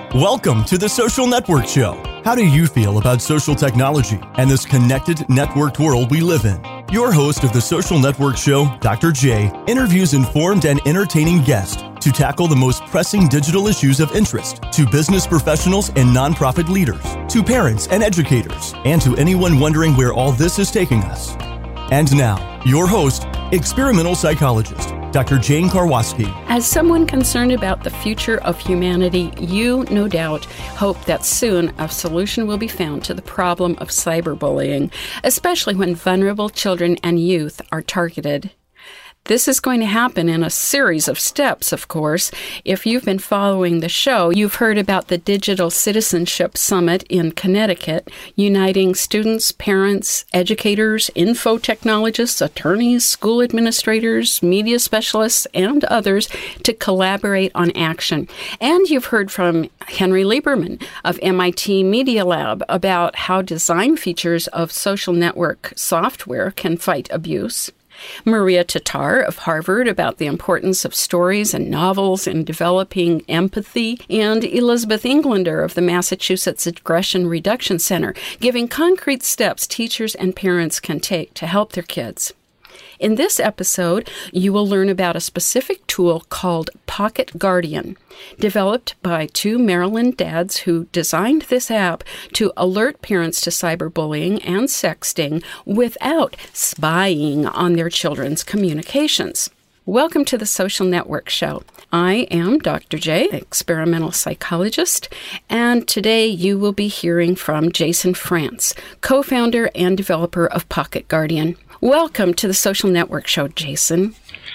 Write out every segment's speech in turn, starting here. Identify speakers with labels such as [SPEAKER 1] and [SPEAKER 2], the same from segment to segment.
[SPEAKER 1] Welcome to the Social Network Show. How do you feel about social technology and this connected, networked world we live in? Your host of the Social Network Show, Dr. J, interviews informed and entertaining guests to tackle the most pressing digital issues of interest to business professionals and nonprofit leaders, to parents and educators, and to anyone wondering where all this is taking us. And now, your host, experimental psychologist, Dr. Jane Karwoski.
[SPEAKER 2] As someone concerned about the future of humanity, you, no doubt, hope that soon a solution will be found to the problem of cyberbullying, especially when vulnerable children and youth are targeted. This is going to happen in a series of steps, of course. If you've been following the show, you've heard about the Digital Citizenship Summit in Connecticut, uniting students, parents, educators, info technologists, attorneys, school administrators, media specialists, and others to collaborate on action. And you've heard from Henry Lieberman of MIT Media Lab about how design features of social network software can fight abuse. Maria Tatar of Harvard about the importance of stories and novels in developing empathy, and Elizabeth Englander of the Massachusetts Aggression Reduction Center, giving concrete steps teachers and parents can take to help their kids. In this episode, you will learn about a specific tool called Pocket Guardian, developed by two Maryland dads who designed this app to alert parents to cyberbullying and sexting without spying on their children's communications. Welcome to the Social Network Show. I am Dr. J, experimental psychologist, and today you will be hearing from Jason France, co-founder and developer of Pocket Guardian. Welcome to the Social Network Show, Jason.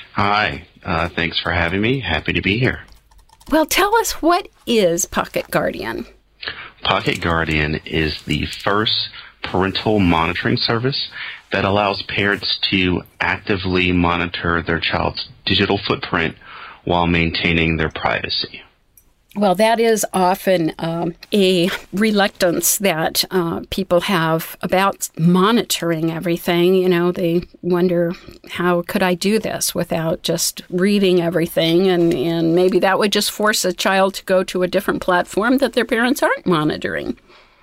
[SPEAKER 3] Hi. Thanks for having me. Happy to be here.
[SPEAKER 2] Well, tell us, what is Pocket Guardian?
[SPEAKER 3] Pocket Guardian is the first parental monitoring service that allows parents to actively monitor their child's digital footprint while maintaining their privacy.
[SPEAKER 2] Well, that is often a reluctance that people have about monitoring everything. You know, they wonder, how could I do this without just reading everything? And maybe that would just force a child to go to a different platform that their parents aren't monitoring.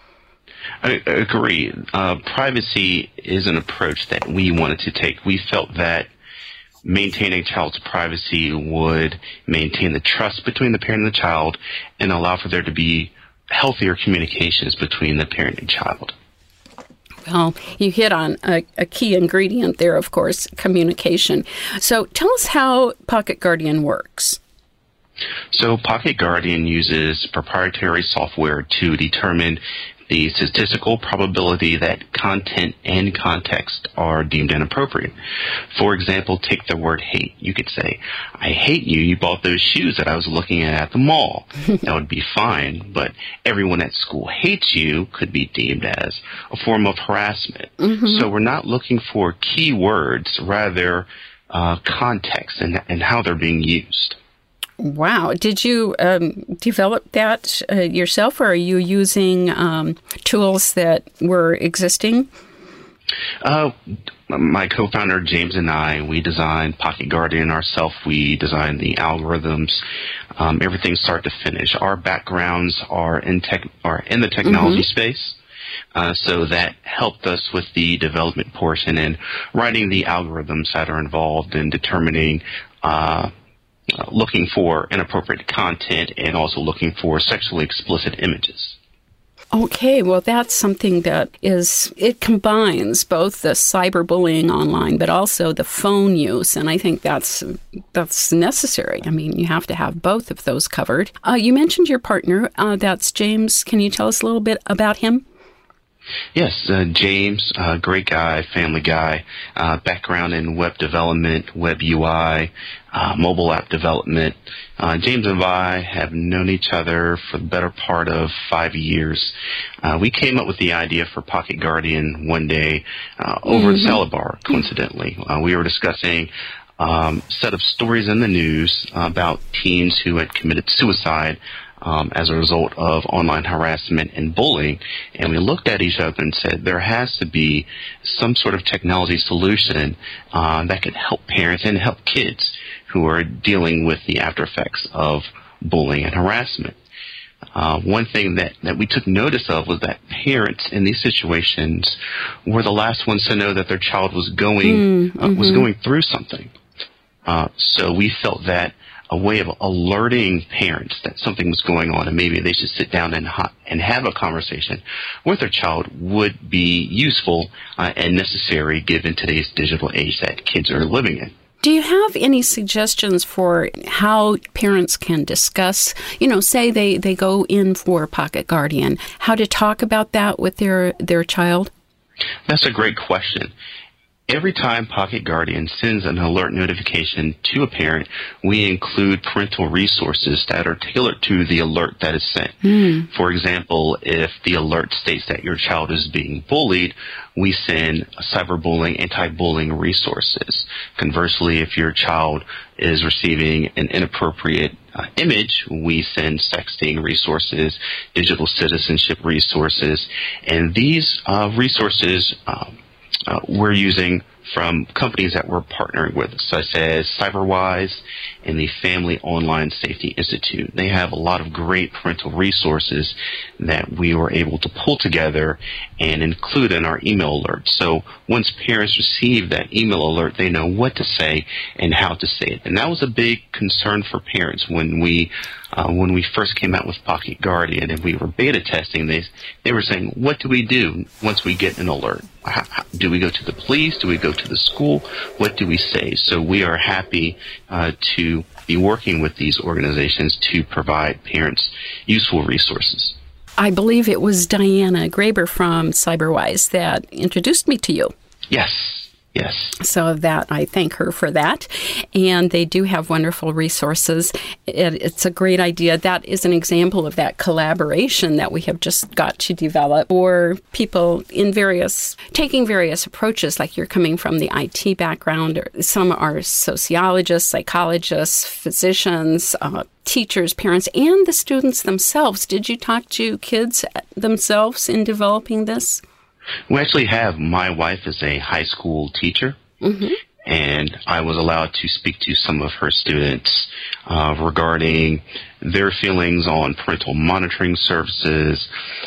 [SPEAKER 3] I agree. Privacy is an approach that we wanted to take. We felt that maintaining a child's privacy would maintain the trust between the parent and the child and allow for there to be healthier communications between the parent and child.
[SPEAKER 2] Well, you hit on a key ingredient there, of course, communication. So tell us how Pocket Guardian works.
[SPEAKER 3] So Pocket Guardian uses proprietary software to determine the statistical probability that content and context are deemed inappropriate. For example, take the word hate. You could say, I hate you. You bought those shoes that I was looking at the mall. That would be fine, but everyone at school hates you could be deemed as a form of harassment. Mm-hmm. So we're not looking for keywords, rather context and how they're being used.
[SPEAKER 2] Wow. Did you develop that yourself, or are you using tools that were existing?
[SPEAKER 3] My co-founder, James, and I, we designed Pocket Guardian ourselves. We designed the algorithms, everything start to finish. Our backgrounds are in the technology space. So that helped us with the development portion and writing the algorithms that are involved in determining looking for inappropriate content and also looking for sexually explicit images.
[SPEAKER 2] Okay, well, that's something that it combines both the cyberbullying online, but also the phone use, and I think that's necessary. I mean, you have to have both of those covered. You mentioned your partner, that's James. Can you tell us a little bit about him?
[SPEAKER 3] Yes, James, great guy, family guy, background in web development, web UI, mobile app development. James and I have known each other for the better part of 5 years. We came up with the idea for Pocket Guardian one day over the salad bar, coincidentally. We were discussing a set of stories in the news about teens who had committed suicide as a result of online harassment and bullying. And we looked at each other and said, there has to be some sort of technology solution that could help parents and help kids who are dealing with the after effects of bullying and harassment. one thing that we took notice of was that parents in these situations were the last ones to know that their child was going through something. So we felt that a way of alerting parents that something was going on and maybe they should sit down and have a conversation with their child would be useful and necessary given today's digital age that kids are living in.
[SPEAKER 2] Do you have any suggestions for how parents can discuss, say they go in for Pocket Guardian, how to talk about that with their child?
[SPEAKER 3] That's a great question. Every time Pocket Guardian sends an alert notification to a parent, we include parental resources that are tailored to the alert that is sent. For example, if the alert states that your child is being bullied, we send cyberbullying, anti-bullying resources. Conversely, if your child is receiving an inappropriate image, we send sexting resources, digital citizenship resources, and these resources we're using from companies that we're partnering with, such as CyberWise and the Family Online Safety Institute. They have a lot of great parental resources that we were able to pull together and include in our email alert. So once parents receive that email alert, they know what to say and how to say it. And that was a big concern for parents when we first came out with Pocket Guardian and we were beta testing. They were saying, what do we do once we get an alert? Do we go to the police? Do we go to the school? What do we say? So we are happy to be working with these organizations to provide parents useful resources.
[SPEAKER 2] I believe it was Diana Graber from CyberWise that introduced me to you.
[SPEAKER 3] Yes.
[SPEAKER 2] So that I thank her for that. And they do have wonderful resources. It's a great idea. That is an example of that collaboration that we have just got to develop for people in taking various approaches, like you're coming from the IT background. Or some are sociologists, psychologists, physicians, teachers, parents, and the students themselves. Did you talk to kids themselves in developing this?
[SPEAKER 3] We actually have. My wife is a high school teacher, and I was allowed to speak to some of her students regarding their feelings on parental monitoring services,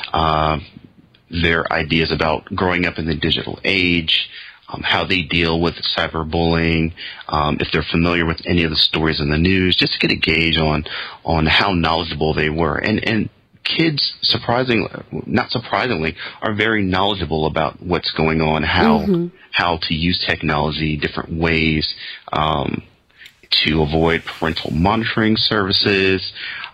[SPEAKER 3] their ideas about growing up in the digital age, how they deal with cyberbullying, if they're familiar with any of the stories in the news, just to get a gauge on how knowledgeable they were. And kids, not surprisingly, are very knowledgeable about what's going on, how to use technology, different ways to avoid parental monitoring services,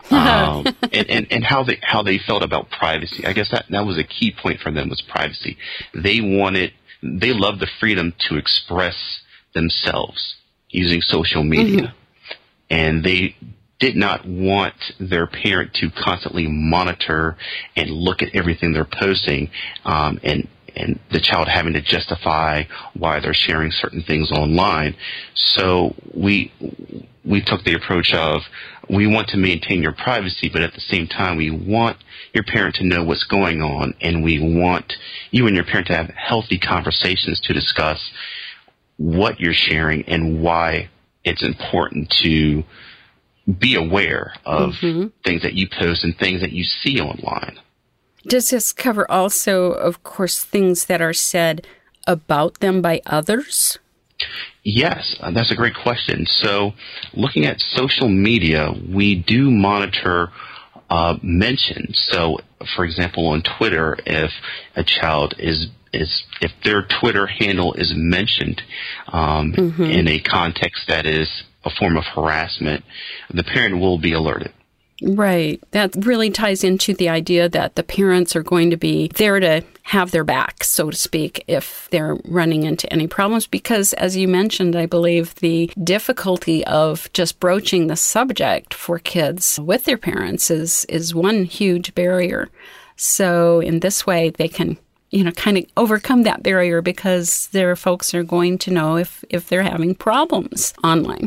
[SPEAKER 3] and how they felt about privacy. I guess that was a key point for them, was privacy. They loved the freedom to express themselves using social media, and they did not want their parent to constantly monitor and look at everything they're posting, and the child having to justify why they're sharing certain things online. So we took the approach of, we want to maintain your privacy, but at the same time, we want your parent to know what's going on, and we want you and your parent to have healthy conversations to discuss what you're sharing and why it's important to be aware of things that you post and things that you see online.
[SPEAKER 2] Does this cover also, of course, things that are said about them by others?
[SPEAKER 3] Yes, that's a great question. So looking at social media, we do monitor mentions. So, for example, on Twitter, if a child if their Twitter handle is mentioned in a context that is a form of harassment, the parent will be alerted.
[SPEAKER 2] Right. That really ties into the idea that the parents are going to be there to have their back, so to speak, if they're running into any problems. Because, as you mentioned, I believe the difficulty of just broaching the subject for kids with their parents is one huge barrier. So in this way, they can kind of overcome that barrier, because their folks are going to know if they're having problems online.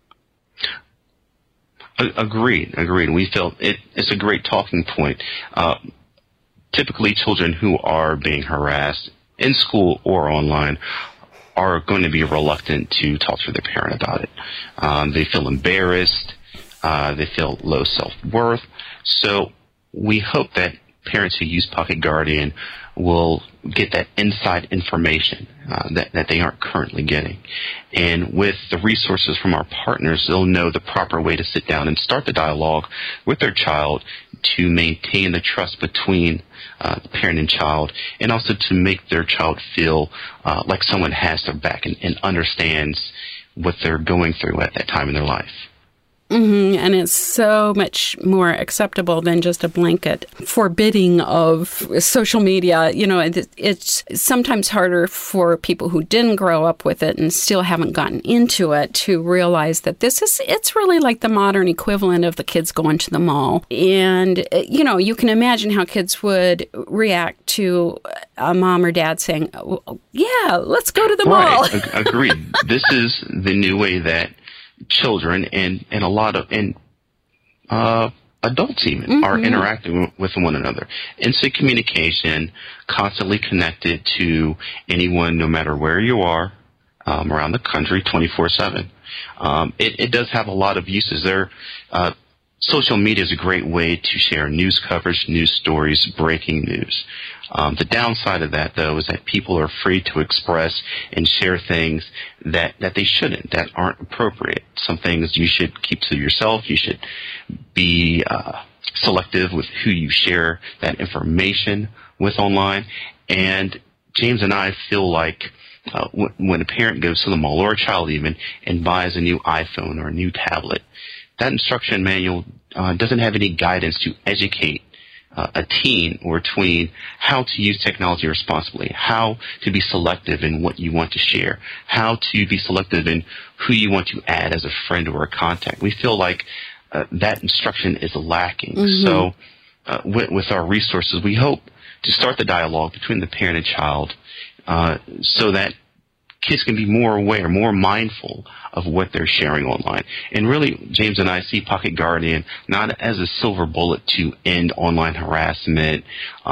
[SPEAKER 3] Agreed. We felt it's a great talking point. Typically, children who are being harassed in school or online are going to be reluctant to talk to their parent about it. They feel embarrassed. They feel low self-worth. So we hope that parents who use Pocket Guardian will get that inside information that they aren't currently getting. And with the resources from our partners, they'll know the proper way to sit down and start the dialogue with their child to maintain the trust between the parent and child, and also to make their child feel like someone has their back and understands what they're going through at that time in their life.
[SPEAKER 2] Mm-hmm. And it's so much more acceptable than just a blanket forbidding of social media. You know, it's sometimes harder for people who didn't grow up with it and still haven't gotten into it to realize that it's really like the modern equivalent of the kids going to the mall. And, you know, you can imagine how kids would react to a mom or dad saying, oh, yeah, let's go to the mall.
[SPEAKER 3] Right. Agreed. This is the new way that children and a lot of adults even are interacting with one another. Instant communication, constantly connected to anyone, no matter where you are around the country, 24/7. It does have a lot of uses. Social media is a great way to share news coverage, news stories, breaking news. The downside of that, though, is that people are free to express and share things that they shouldn't, that aren't appropriate. Some things you should keep to yourself. You should be selective with who you share that information with online. And James and I feel like when a parent goes to the mall, or a child even, and buys a new iPhone or a new tablet, that instruction manual doesn't have any guidance to educate a teen or tween how to use technology responsibly, how to be selective in what you want to share, how to be selective in who you want to add as a friend or a contact. We feel like that instruction is lacking. Mm-hmm. So with our resources, we hope to start the dialogue between the parent and child so that kids can be more aware, more mindful of what they're sharing online. And really, James and I see Pocket Guardian not as a silver bullet to end online harassment,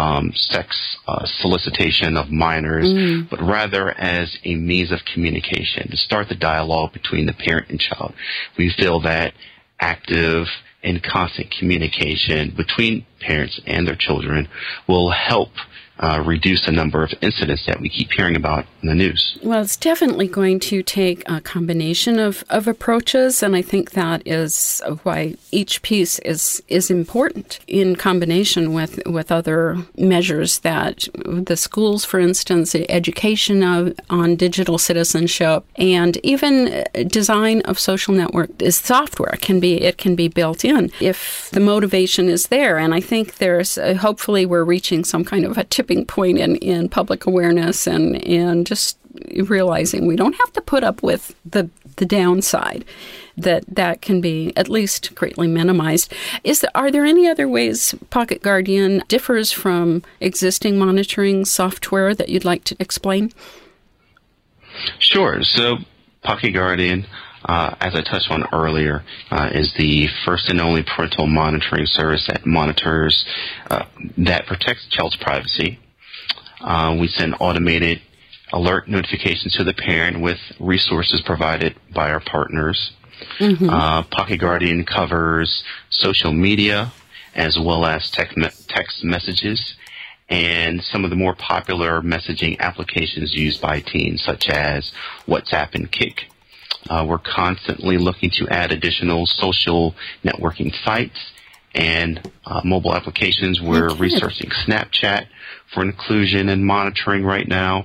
[SPEAKER 3] sex solicitation of minors, but rather as a means of communication to start the dialogue between the parent and child. We feel that active and constant communication between parents and their children will help reduce the number of incidents that we keep hearing about in the news.
[SPEAKER 2] Well, it's definitely going to take a combination of approaches, and I think that is why each piece is important in combination with other measures that the schools, for instance, education on digital citizenship, and even design of social network is software. It can be built in if the motivation is there, and I think there's hopefully we're reaching some kind of a tipping point in public awareness and just realizing we don't have to put up with the downside, that can be at least greatly minimized. Are there any other ways Pocket Guardian differs from existing monitoring software that you'd like to explain?
[SPEAKER 3] Sure. So Pocket Guardian, as I touched on earlier, is the first and only parental monitoring service that monitors, that protects the child's privacy. We send automated alert notifications to the parent with resources provided by our partners. Mm-hmm. Pocket Guardian covers social media as well as text messages and some of the more popular messaging applications used by teens, such as WhatsApp and Kik. We're constantly looking to add additional social networking sites and mobile applications. We're researching Snapchat for inclusion and monitoring right now.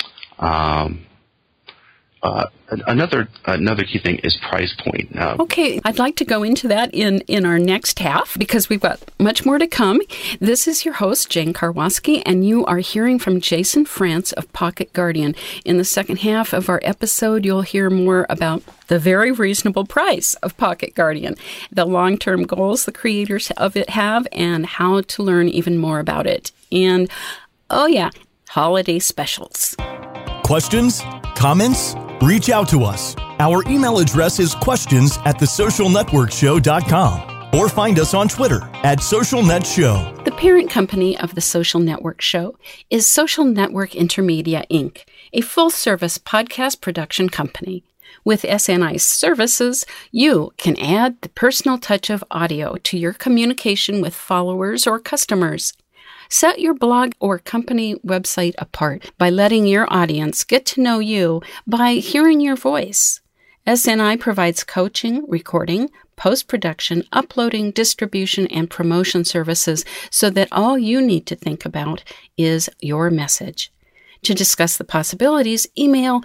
[SPEAKER 3] Another key thing is price point.
[SPEAKER 2] Okay, I'd like to go into that in our next half because we've got much more to come. This is your host, Jane Karwoski, and you are hearing from Jason France of Pocket Guardian. In the second half of our episode, you'll hear more about the very reasonable price of Pocket Guardian, the long-term goals the creators of it have, and how to learn even more about it. And, oh yeah, holiday specials.
[SPEAKER 1] Questions? Comments? Reach out to us. Our email address is questions@thesocialnetworkshow.com or find us on Twitter @SocialNetShow.
[SPEAKER 2] The parent company of The Social Network Show is Social Network Intermedia, Inc., a full-service podcast production company. With SNI services, you can add the personal touch of audio to your communication with followers or customers. Set your blog or company website apart by letting your audience get to know you by hearing your voice. SNI provides coaching, recording, post-production, uploading, distribution, and promotion services so that all you need to think about is your message. To discuss the possibilities, email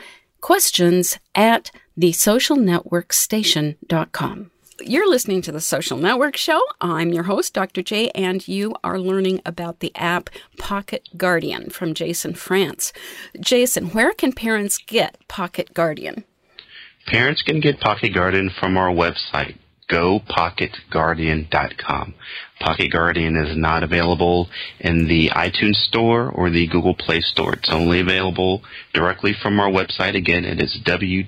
[SPEAKER 2] questions@thesocialnetworkstation.com. You're listening to The Social Network Show. I'm your host, Dr. J, and you are learning about the app Pocket Guardian from Jason France. Jason, where can parents get Pocket Guardian?
[SPEAKER 3] Parents can get Pocket Guardian from our website, gopocketguardian.com. Pocket Guardian is not available in the iTunes Store or the Google Play Store. It's only available directly from our website. Again, it is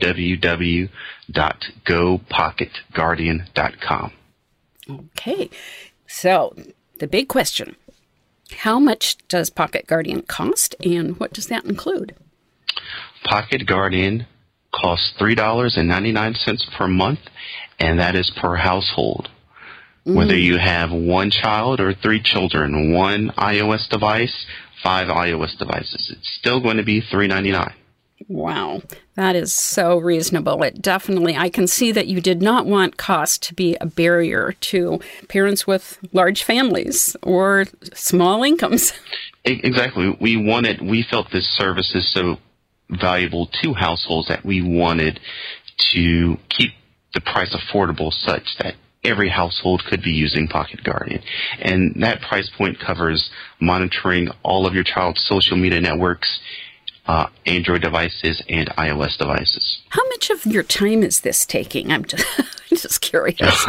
[SPEAKER 3] www.gopocketguardian.com.
[SPEAKER 2] Okay, so the big question, how much does Pocket Guardian cost, and what does that include?
[SPEAKER 3] Pocket Guardian costs $3.99 per month, and that is per household. Whether you have one child or three children, one iOS device, 5 iOS devices, it's still going to be $3.99.
[SPEAKER 2] Wow, that is so reasonable. It definitely, I can see that you did not want cost to be a barrier to parents with large families or small incomes.
[SPEAKER 3] Exactly. We felt this service is so valuable to households that we wanted to keep the price affordable such that every household could be using Pocket Guardian. And that price point covers monitoring all of your child's social media networks, Android devices, and iOS devices.
[SPEAKER 2] How much of your time is this taking? I'm just curious.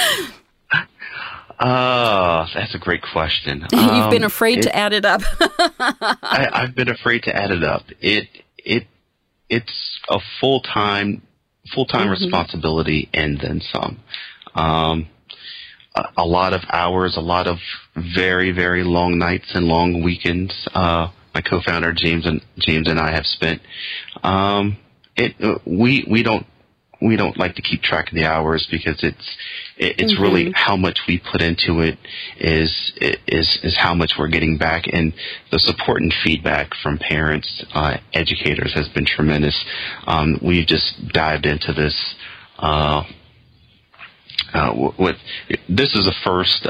[SPEAKER 3] That's a great question.
[SPEAKER 2] You've been afraid to add it up.
[SPEAKER 3] I've been afraid to add it up. It's a full-time responsibility and then some. A lot of hours, a lot of very, very long nights and long weekends. My co-founder James and I have spent. We don't like to keep track of the hours because it's really how much we put into it is how much we're getting back, and the support and feedback from parents, educators has been tremendous. We've just dived into this. This is a first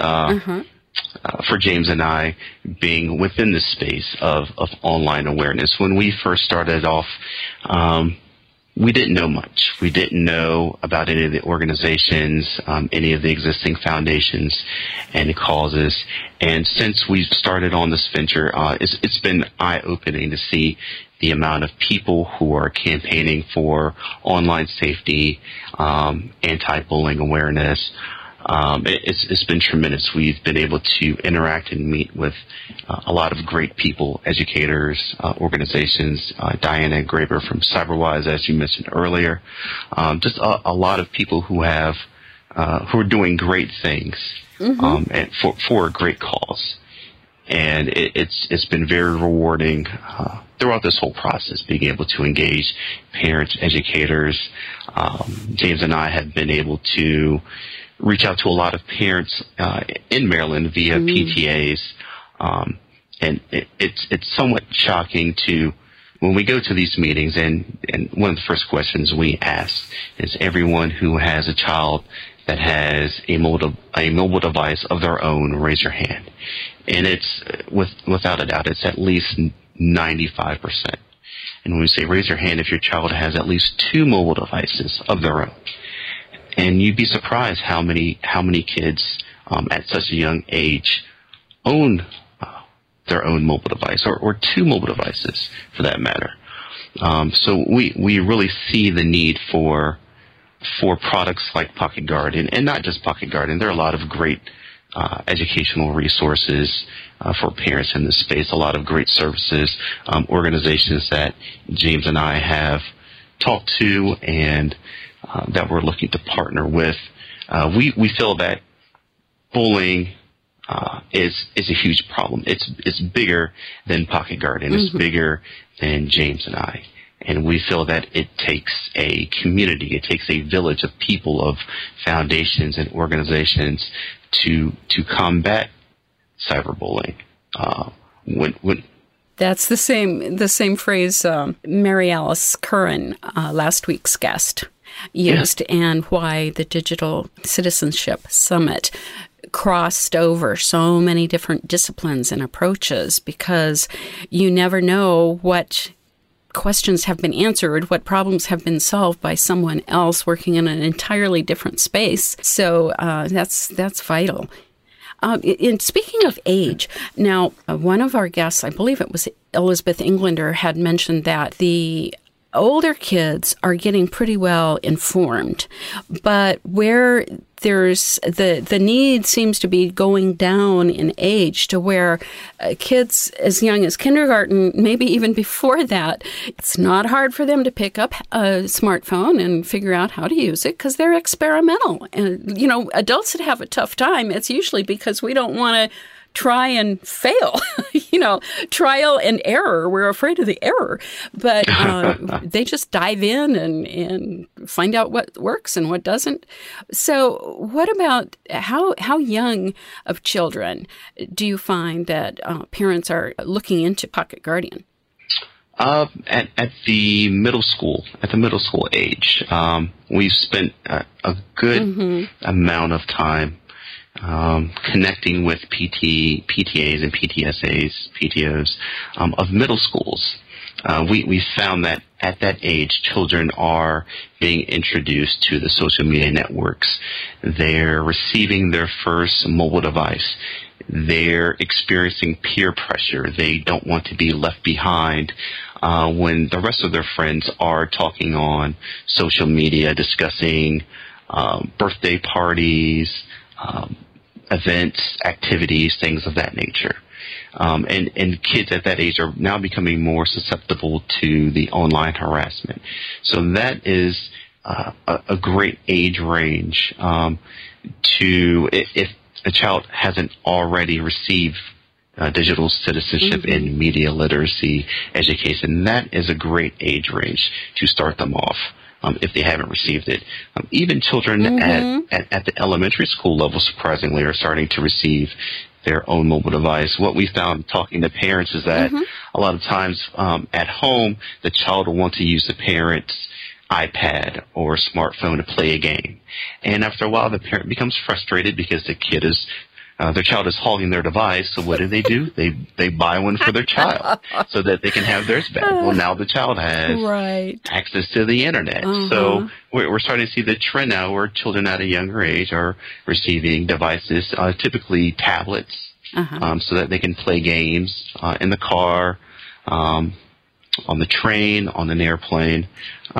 [SPEAKER 3] for James and I being within the space of online awareness. When we first started off, we didn't know much. We didn't know about any of the organizations, any of the existing foundations and causes. And since we started on this venture, it's been eye-opening to see the amount of people who are campaigning for online safety, anti-bullying awareness. It's been tremendous. We've been able to interact and meet with a lot of great people, educators, organizations, Diana Graber from CyberWise, as you mentioned earlier. Just a lot of people who are doing great things, and for a great cause. And it's been very rewarding throughout this whole process, being able to engage parents, educators. James and I have been able to reach out to a lot of parents in Maryland via PTAs, and it's somewhat shocking to when we go to these meetings, and one of the first questions we ask is everyone who has a child that has a mobile device of their own, raise your hand. And it's, without a doubt, it's at least 95%. And when we say raise your hand if your child has at least 2 mobile devices of their own. And you'd be surprised how many kids at such a young age own their own mobile device, or 2 mobile devices for that matter. So we really see the need for products like Pocket Guardian, and not just Pocket Guardian. There are a lot of great educational resources for parents in this space, a lot of great services, organizations that James and I have talked to and that we're looking to partner with. We feel that bullying is a huge problem. It's bigger than Pocket Guardian. It's bigger than James and I. And we feel that it takes a community, it takes a village of people, of foundations and organizations to combat cyberbullying.
[SPEAKER 2] That's the same phrase Mary Alice Curran, last week's guest, used, and why the Digital Citizenship Summit crossed over so many different disciplines and approaches, because you never know what questions have been answered, what problems have been solved by someone else working in an entirely different space. So that's vital. And speaking of age, now, one of our guests, I believe it was Elizabeth Englander, had mentioned that the older kids are getting pretty well informed, but where there's the need seems to be going down in age to where kids as young as kindergarten, maybe even before that, it's not hard for them to pick up a smartphone and figure out how to use it because they're experimental. And, adults that have a tough time, it's usually because we don't want to try and fail, trial and error. We're afraid of the error, but they just dive in and find out what works and what doesn't. So what about how young of children do you find that parents are looking into Pocket Guardian?
[SPEAKER 3] At the middle school age, we've spent a good amount of time connecting with PTAs and PTOs of middle schools. We found that at that age, children are being introduced to the social media networks. They're receiving their first mobile device. They're experiencing peer pressure. They don't want to be left behind when the rest of their friends are talking on social media, discussing birthday parties, events, activities, things of that nature. And kids at that age are now becoming more susceptible to the online harassment. So that is a great age range if a child hasn't already received digital citizenship and media literacy education. That is a great age range to start them off. If they haven't received it. Even children at the elementary school level, surprisingly, are starting to receive their own mobile device. What we found talking to parents is that a lot of times at home, the child will want to use the parent's iPad or smartphone to play a game. And after a while, the parent becomes frustrated because their child is hogging their device. So what do? They buy one for their child so that they can have theirs back. Well, now the child has access to the internet. So we're starting to see the trend now where children at a younger age are receiving devices, typically tablets, so that they can play games in the car, on the train, on an airplane,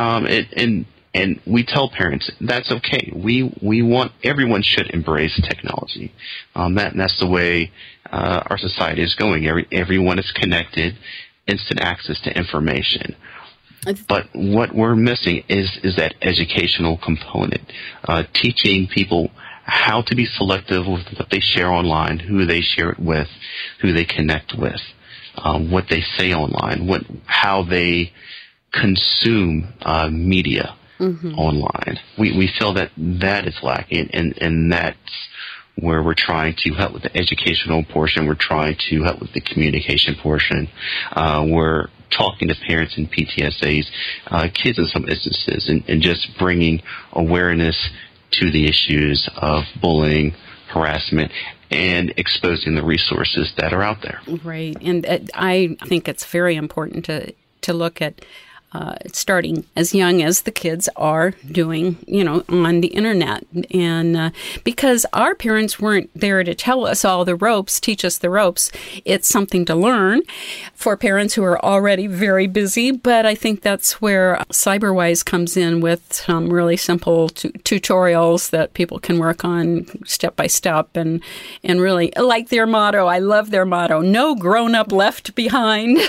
[SPEAKER 3] and we tell parents that's okay. We want everyone should embrace technology. That's the way our society is going. Everyone is connected, instant access to information. But what we're missing is that educational component, teaching people how to be selective with what they share online, who they share it with, who they connect with, what they say online, how they consume media. Online. We feel that is lacking, and that's where we're trying to help with the educational portion. We're trying to help with the communication portion. We're talking to parents and PTSAs, kids in some instances, and just bringing awareness to the issues of bullying, harassment, and exposing the resources that are out there.
[SPEAKER 2] Right. And I think it's very important to look at starting as young as the kids are doing, on the internet. And because our parents weren't there to tell us all the ropes, teach us the ropes, it's something to learn for parents who are already very busy. But I think that's where CyberWise comes in with some really simple tutorials that people can work on step by step and really like their motto. I love their motto, no grown-up left behind.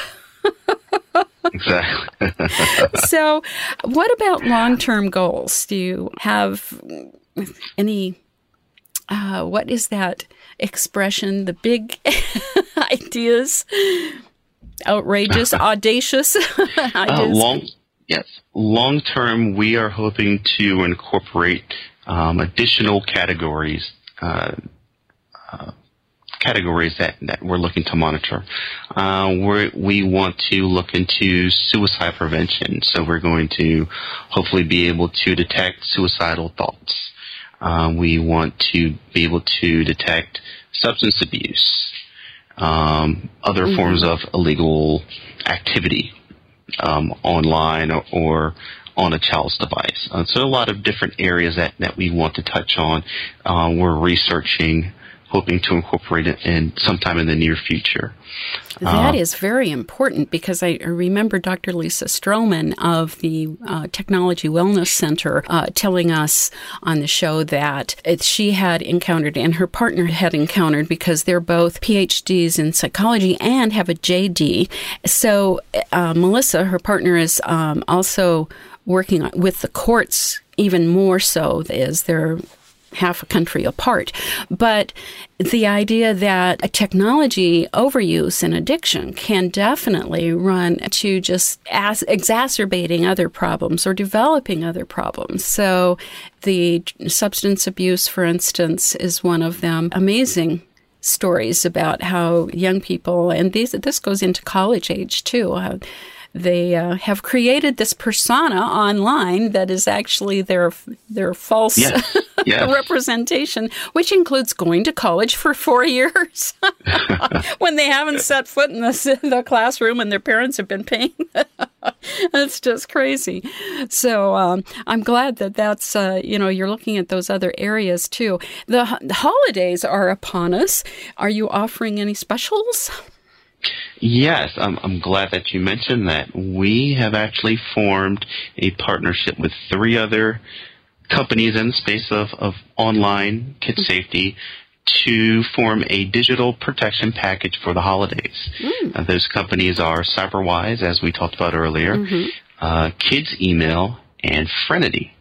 [SPEAKER 3] Exactly.
[SPEAKER 2] So what about long-term goals? Do you have any, what is that expression, the big ideas, outrageous, audacious ideas?
[SPEAKER 3] Yes. Long term, we are hoping to incorporate additional categories that we're looking to monitor. We want to look into suicide prevention, so we're going to hopefully be able to detect suicidal thoughts. We want to be able to detect substance abuse, other forms of illegal activity online or on a child's device. So a lot of different areas that we want to touch on. We're researching, hoping to incorporate it in sometime in the near future.
[SPEAKER 2] That is very important, because I remember Dr. Lisa Stroman of the Technology Wellness Center telling us on the show that she had encountered and her partner had encountered, because they're both PhDs in psychology and have a JD. So Melissa, her partner, is also working with the courts even more so, as they're half a country apart. But the idea that a technology overuse and addiction can definitely run to just exacerbating other problems or developing other problems. So the substance abuse, for instance, is one of them. Amazing stories about how young people, and this goes into college age too, they have created this persona online that is actually their false representation, which includes going to college for 4 years when they haven't set foot in the classroom and their parents have been paying. It's just crazy. So I'm glad that's, you're looking at those other areas too. The holidays are upon us. Are you offering any specials?
[SPEAKER 3] Yes, I'm glad that you mentioned that. We have actually formed a partnership with 3 other companies in the space of online kid safety to form a digital protection package for the holidays. Those companies are CyberWise, as we talked about earlier, Kids Email, and Frenity.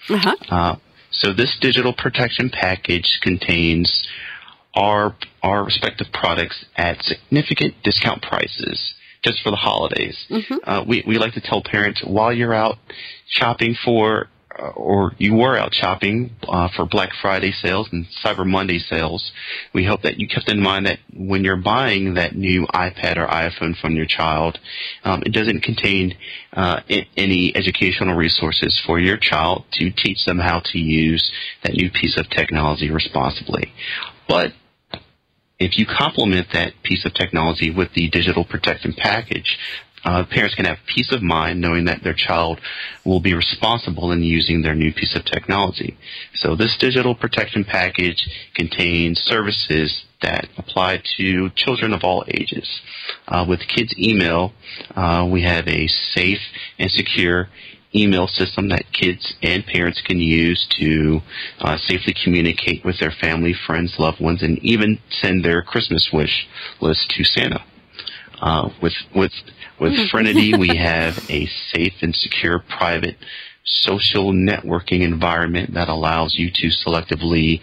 [SPEAKER 3] So this digital protection package contains our respective products at significant discount prices just for the holidays. We like to tell parents, while you're out shopping or you were out shopping for Black Friday sales and Cyber Monday sales, we hope that you kept in mind that when you're buying that new iPad or iPhone from your child, it doesn't contain any educational resources for your child to teach them how to use that new piece of technology responsibly. But if you complement that piece of technology with the digital protection package, parents can have peace of mind knowing that their child will be responsible in using their new piece of technology. So this digital protection package contains services that apply to children of all ages. With Kids Email, we have a safe and secure email system that kids and parents can use to safely communicate with their family, friends, loved ones, and even send their Christmas wish list to Santa. With Frenity, we have a safe and secure private social networking environment that allows you to selectively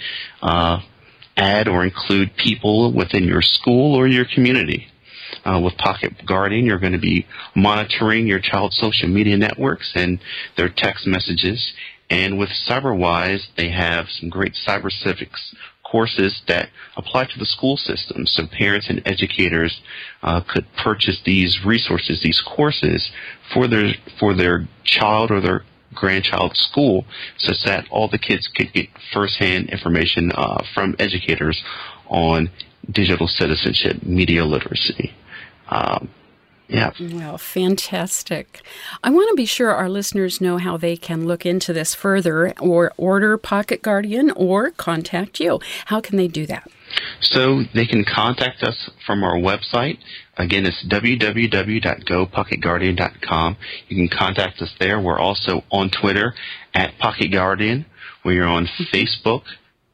[SPEAKER 3] add or include people within your school or your community. With Pocket Guardian, you're going to be monitoring your child's social media networks and their text messages. And with CyberWise, they have some great cyber civics courses that apply to the school system. So parents and educators could purchase these resources, these courses, for their child or their grandchild's school, such that all the kids could get firsthand information from educators on digital citizenship, media literacy.
[SPEAKER 2] Well, fantastic. I want to be sure our listeners know how they can look into this further or order Pocket Guardian or contact you. How can they do that?
[SPEAKER 3] So they can contact us from our website. Again, it's www.gopocketguardian.com. You can contact us there. We're also on Twitter at Pocket Guardian. We are on Facebook,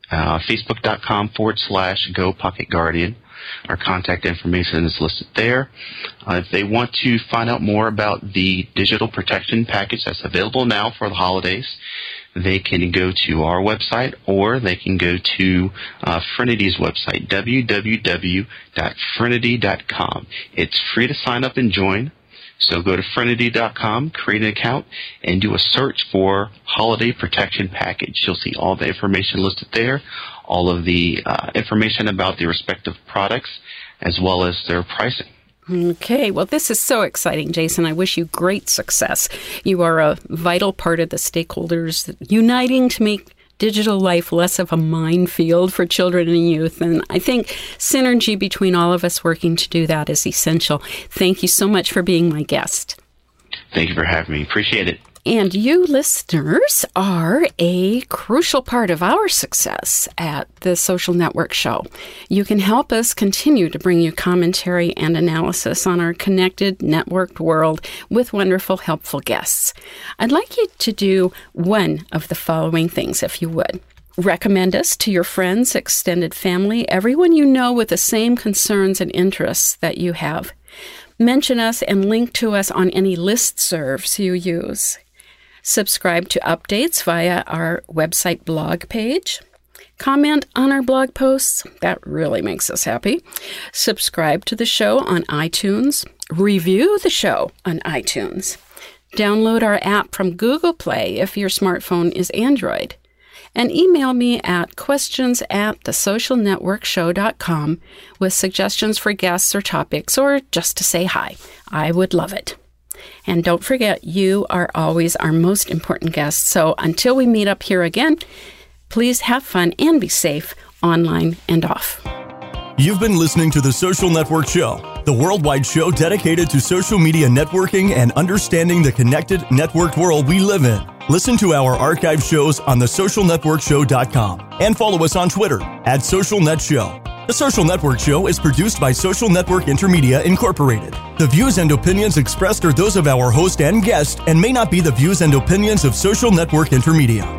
[SPEAKER 3] facebook.com/GoPocketGuardian. Our contact information is listed there. If they want to find out more about the digital protection package that's available now for the holidays, they can go to our website or they can go to Frenity's website, www.frenity.com. It's free to sign up and join. So go to Frenity.com, create an account, and do a search for Holiday Protection Package. You'll see all the information listed there, all of the information about the respective products, as well as their pricing.
[SPEAKER 2] Okay, well, this is so exciting, Jason. I wish you great success. You are a vital part of the stakeholders uniting to make digital life less of a minefield for children and youth. And I think synergy between all of us working to do that is essential. Thank you so much for being my guest.
[SPEAKER 3] Thank you for having me. Appreciate it.
[SPEAKER 2] And you listeners are a crucial part of our success at the Social Network Show. You can help us continue to bring you commentary and analysis on our connected, networked world with wonderful, helpful guests. I'd like you to do one of the following things, if you would. Recommend us to your friends, extended family, everyone you know with the same concerns and interests that you have. Mention us and link to us on any listservs you use. Subscribe to updates via our website blog page. Comment on our blog posts. That really makes us happy. Subscribe to the show on iTunes. Review the show on iTunes. Download our app from Google Play if your smartphone is Android. And email me at questions@thesocialnetworkshow.com with suggestions for guests or topics, or just to say hi. I would love it. And don't forget, you are always our most important guest. So until we meet up here again, please have fun and be safe online and off.
[SPEAKER 1] You've been listening to The Social Network Show, the worldwide show dedicated to social media networking and understanding the connected, networked world we live in. Listen to our archive shows on thesocialnetworkshow.com and follow us on Twitter @SocialNetShow. The Social Network Show is produced by Social Network Intermedia, Incorporated. The views and opinions expressed are those of our host and guest and may not be the views and opinions of Social Network Intermedia.